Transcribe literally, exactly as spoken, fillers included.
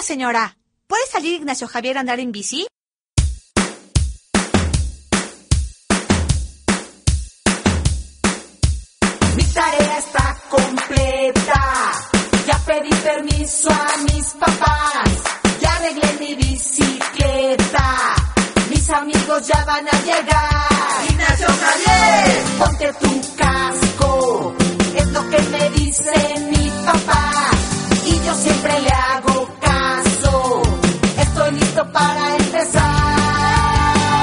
señora. ¿Puede salir Ignacio Javier a andar en bici? Mi tarea está completa. Ya pedí permiso a mis papás. Ya arreglé mi bicicleta. Mis amigos ya van a llegar. Ignacio Javier, ponte tu casco. Es lo que me dice mi papá. Y yo siempre le